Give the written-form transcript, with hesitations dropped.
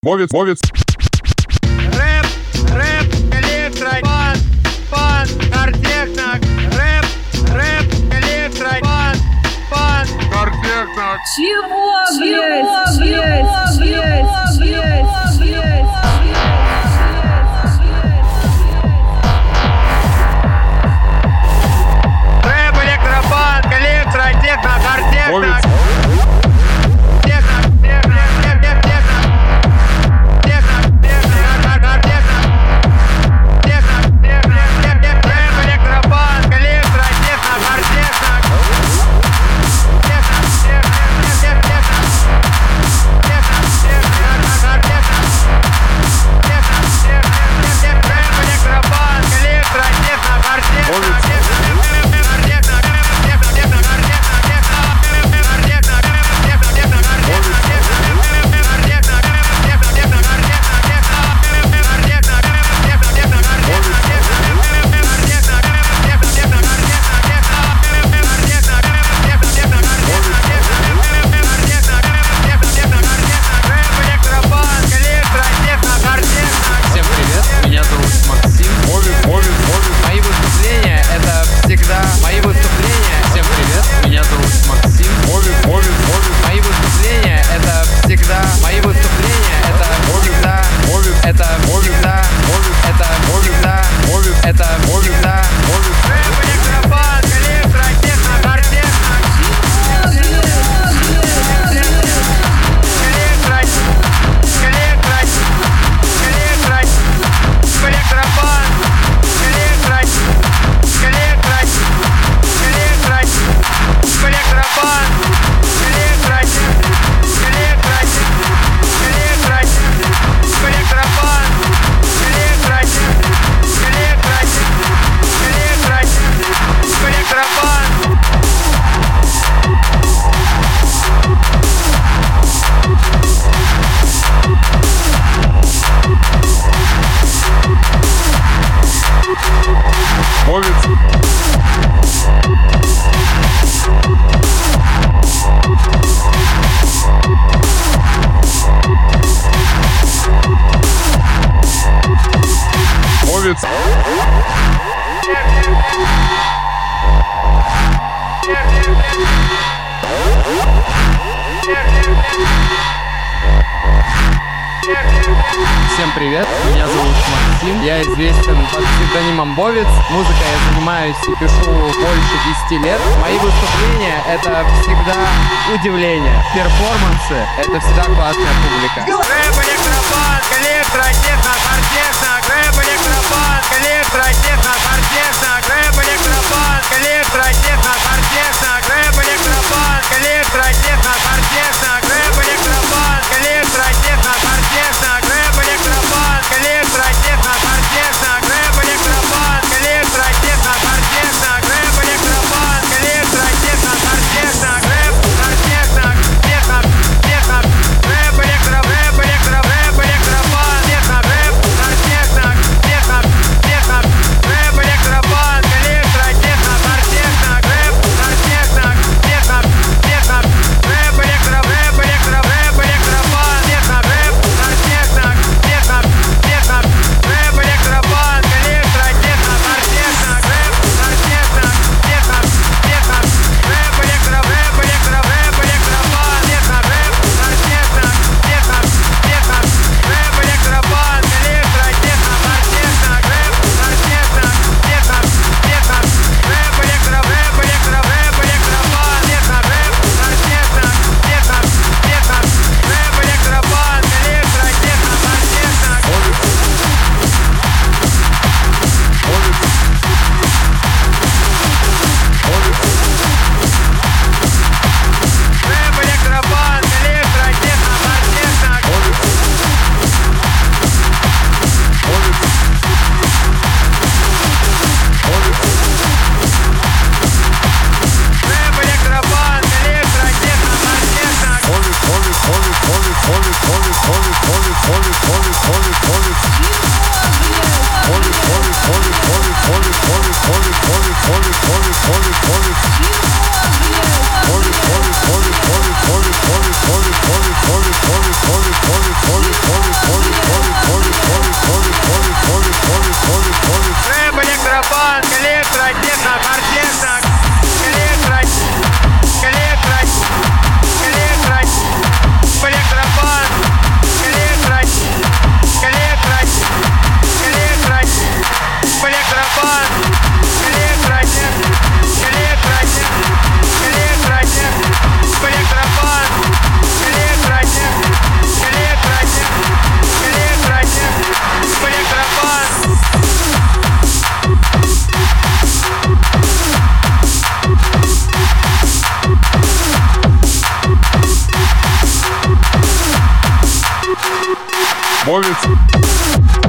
Вовец. Рэп, электро, пан, артехно. Рэп, электро, пан, артехно. Чего, блядь? Рэп, электропан, электро, техно, артехно. Вовец. Всем привет, меня зовут Максим, я известен под псевдонимом Вовец. Музыкой я занимаюсь и пишу больше 10 лет. Мои выступления — это всегда удивление. Перформансы — это всегда классная публика. Рэп, электропан, электро, техно, артехно. Рэп, электропан, электро, техно, артехно. Рэп, электропан, электро, техно, артехно. Рэп, электропан, электро, техно, артехно. Рэп, электропан, электро, техно, артехно. Рэп, электропан, электро, техно, артехно. Рэп, электропан, электро, техно, артехно. Рэп, электропан, электро, техно, артехно. Рэп, артехно, техно, техно. Рэп, электропан, техно, рэп, артехно, техно, техно. Рэп, электропан, электро, техно, артехно. Рэп, артехно, техно, техно. Рэп, электропан. Бовец.